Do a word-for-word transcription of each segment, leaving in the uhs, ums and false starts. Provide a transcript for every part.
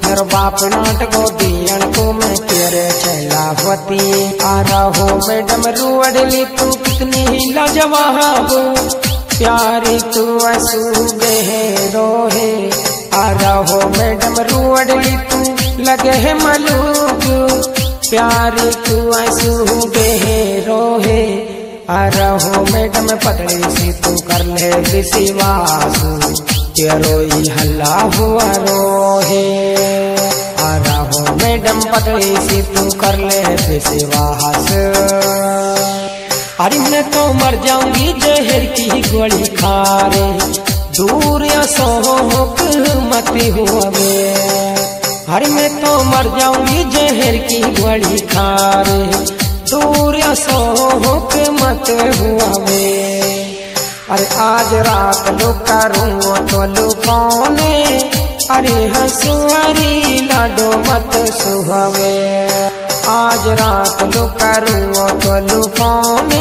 मेरे बाप नाट गोदियन को मैं तेरे चलावती। आ रहो मैडम रुअड़ली तू कितनी लाजवाब, प्यारी तू आंसू गहरो है। आ रहो मैडम रुअड़ली तू लगे है मलूक, प्यारी तू आंसू गहरो है। आ रहो मैडम पतली सी तू कर ले विश्वास, तेरोई हल्ला हुआ रोहे। आ रहो मैडम पतली सी तू कर ले विश्वास। अरे मैं तो मर जाऊंगी जहर की गोली खा रे, दूर या सोहक मत हुआ वे। अरे मैं तो मर जाऊंगी जहर की गोली खा रे, दूर या सोहक मत हुआ वे। अरे आज रात लुका रूँ तो लुकाने, अरे हंसुआरी लाडो मत सुहावे। आज रात लुका रूँ तो लुकाने,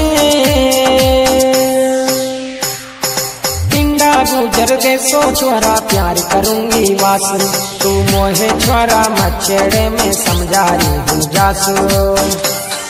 पिंडा गुजर दे सो छोरा प्यार करूंगी वासु, तू मोहे छोरा मच्छेड़े में समझा रही हूँ जासू।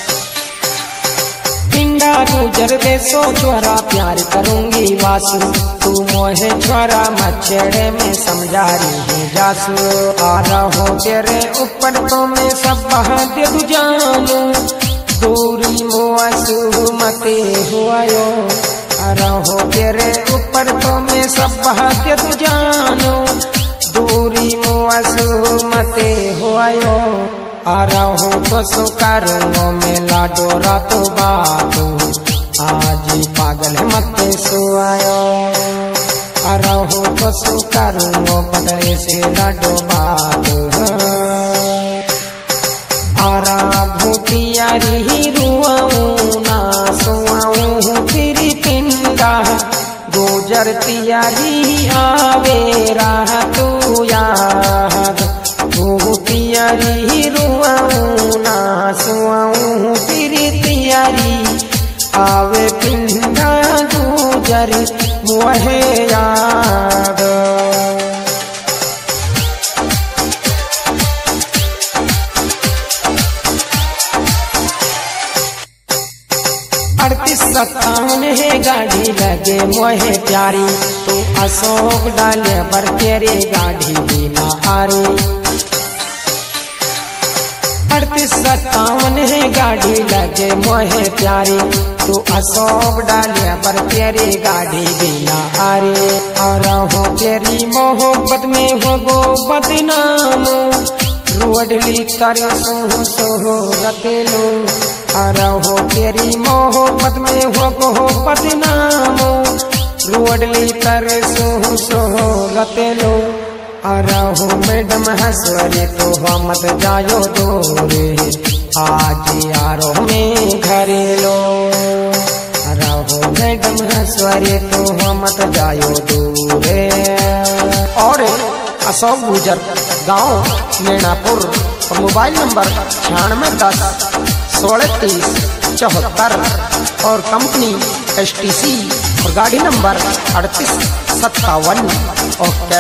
पिंडा गुजर दे सो छोरा प्यार करूंगी वासु, तू मोहे छोरा मच्छेड़े में समझा रही हूँ जासू। आ रहो तेरे ऊपर तो मैं सब बहा दे दू जानू, दूरी मुआसू मते हुआयो। आ रहो तेरे ऊपर तो मैं सब बहा दे दू जानू, दूरी मुआसू मते हुआयो। आ रहो तो सुकारूंगो मैं लाडो रातो बातू, आज ही पागल मत सुआयो। आ रहो तो सुकारूंगो पतले से लाडो बातू। आरा भूतियारी रुआऊं ना सुआऊं तेरी पिंडा, गुजर तियारी आवे राह तू याद। भूतियारी रुआऊं ना सुआऊं तेरी तियारी, आवे पिंडा गुजर मुहे याद। अड़तीस सत्तावन है गाड़ी लगे मोहे प्यारी, तू अशोक डाले पर तेरी गाड़ी बिना आरी। अड़तीस सत्तावन है गाड़ी लगे मोहे प्यारी, तू अशोक डाले पर तेरी गाड़ी बिना आरी। और हो तेरी मोहब्बत में हो गो बदनाम, रुअड़ली तारे सोह सोहरत लो। आ रहो तेरी मोहब्बत में हो गो बदनाम, रुअड़ली तारे सोह सोहरत लो। आ रहो मैडम हंसवरे तो हो मत जायो दूरे, आज यारो में घरे लो। आ रहो मैडम हंसवरे तो हो मत जायो दूरे। और अशोक गुजर गांव मीनापुर, और मोबाइल नंबर छियानवे दस सोलह तीस चौहत्तर, और कंपनी एस टी सी, और गाड़ी नंबर अड़तीस सत्तावन। ओके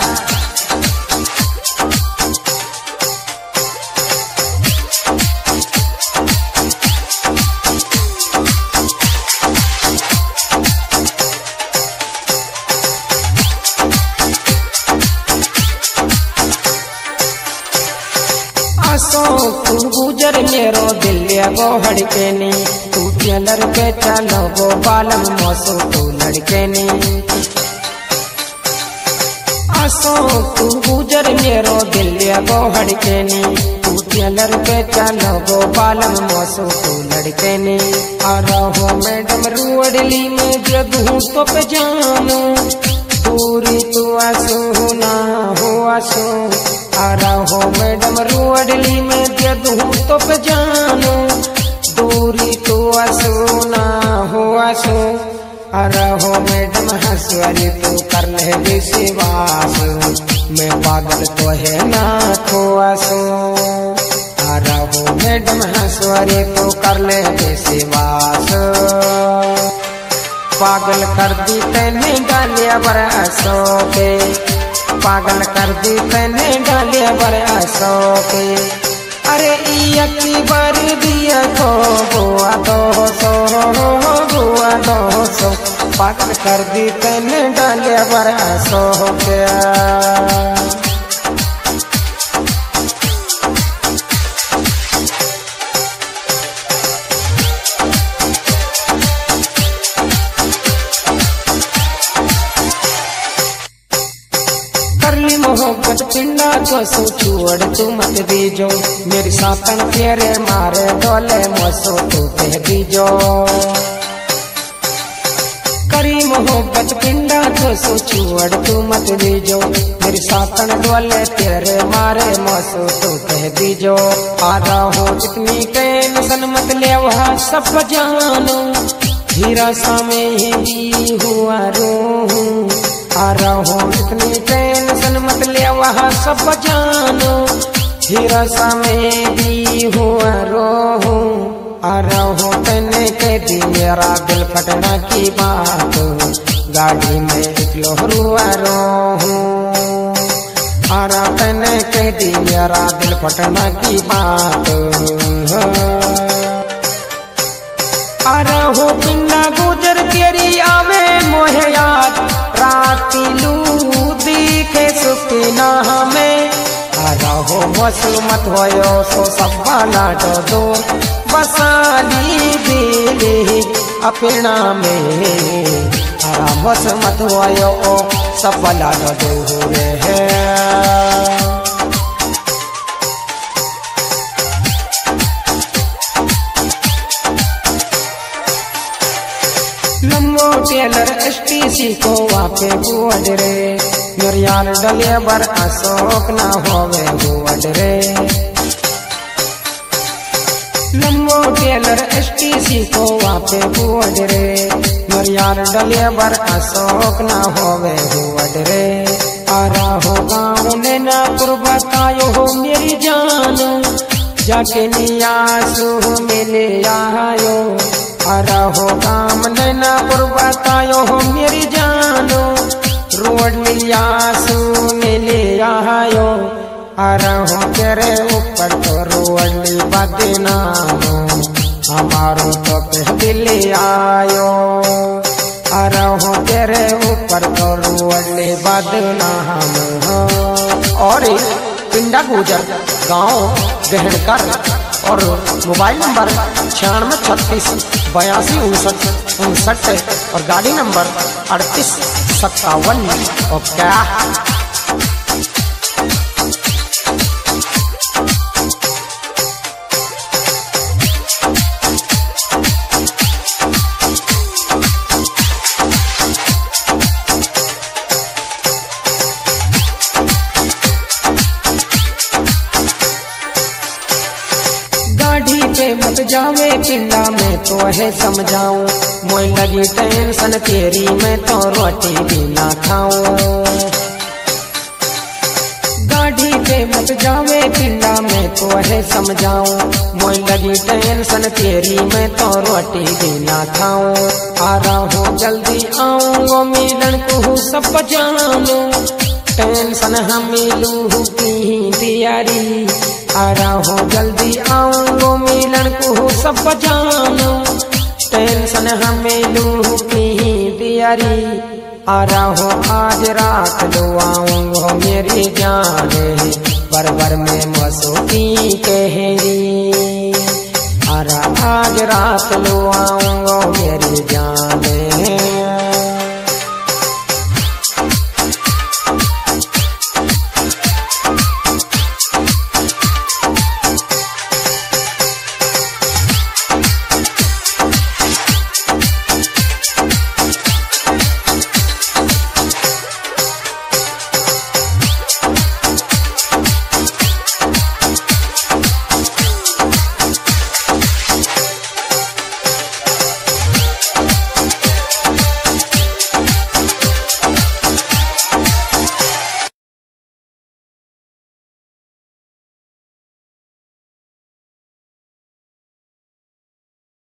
अशोक तू गुजर मेरो दिल गो हड़के नी, तू टेलर पे चलो गो बालम मौसू तू लड़के नी। अशोक तू गुजर मेरो दिल गो हड़के नी, तू टेलर पे चलो गो बालम मौसू तू लड़के नी। आ रहो मैडम रुअड़ली में जगहूं तो पे जानू, दूरी तू आंसू ना हो आंसू। आ रहो मैडम रुअड़ली में जगहूं तो पे जानू, दूरी तू आंसू ना हो आंसू। आ रहो मैडम हंसवरी तू कर ले विश्वास, मैं पागल तो है ना खो आंसू। आ रहो मैडम हंसवरी तू कर ले विश्वास, पागल कर दी तेने गालिया बरसों के। पागल कर दी तने डाले बर अशोक। अरे ई बार दिया को बुआ दो सो बुआ दो सो पागल कर दी तने डाले बर अशोक। करली मोहब्बत पिंडा को सो छोड़ तू मत दीजो, मेरी सातन तेरे मारे डोले मसो तू कह दीजो। करी मोहब्बत पिंडा को सो छोड़ तू मत दीजो, मेरी सातन डोले तेरे मारे मसो तू कह दीजो। आधा हो जितनी टेंशन मत ले वहा सब जानो, हीरा सा में ही हुआ रूहूं। आ रहो इतनी टेंशन मत ले वहाँ सब जानो, हीरा सा में भी हुआ रोहू। आ रहो तने कह दी मेरा दिल फटना की बात, गाड़ी में निकलो रुआ रोहू। आ रहा तने कह दी मेरा दिल फटना की बात। आ रहो पिंडा गुजर तेरी आवे मोहे याद, राती लू दिखे सुखना हमें। आ रहो मसल मत होयो सो सब वाला डो दो, बसाली दिली अपना में। आ मस मत होयो सब वाला डो दो है। लम्बो टेलर एसटीसी को वापे बुअड रे, मेर यार डले बर अशोक ना होवे बुअड रे। लम्बो टेलर एसटीसी को वापे बुअड रे, मेर यार डले बर अशोक ना होवे बुअड रे। आ रहो गाँव ने ना पुर बतायो हो मेरी जान, जाके नियासू मिले आयो। आ रहो काम नैना पुर बतायो हो मेरी जानो, रोड लिया सुने ले आयो। आ रहो तेरे ऊपर तो रोड ली बदनामो, हमारो तो कह दिल आयो। आ रहो तेरे ऊपर तो रोड ली बदनाम। और पिंडा गुजर गाँव गहन कर और मोबाइल नंबर छियानवे छत्तीस बयासी उनसठ उनसठ और गाड़ी नंबर अड़तीस सत्तावन। और क्या गाड़ी पे मत जावे पिंडा में तो है समझाऊं, मोई लगी टेंशन तेरी मैं तो रोटी भी ना खाऊं। गाड़ी पे मत जावे पिंडा में तो है समझाऊं, मोई लगी टेंशन तेरी मैं तो रोटी भी ना खाऊं। आ रहा हूँ जल्दी आऊंगा मिलन को सब जानू, टेंशन हम मिलू की दियारी। आ रहा हूँ जल्दी आऊंगो मिलन को सब जानो, टेंशन हमें लू की दियारी। आ रहा हूँ आज रात लो आऊंगो मेरी जाने, बरबर में मसो की कहरी। आ रहा आज रात लो